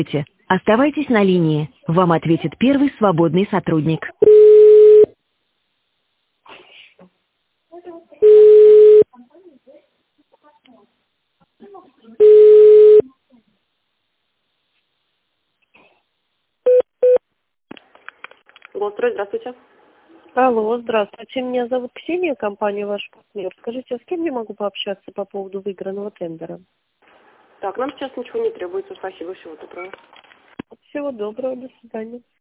Оставайтесь на линии. Вам ответит первый свободный сотрудник. Голстрой, здравствуйте. Алло, здравствуйте. Меня зовут Ксения, компания «Ваш партнер». Скажите, а с кем я могу пообщаться по поводу выигранного тендера? Так, нам сейчас ничего не требуется. Спасибо, всего доброго. Всего доброго, до свидания.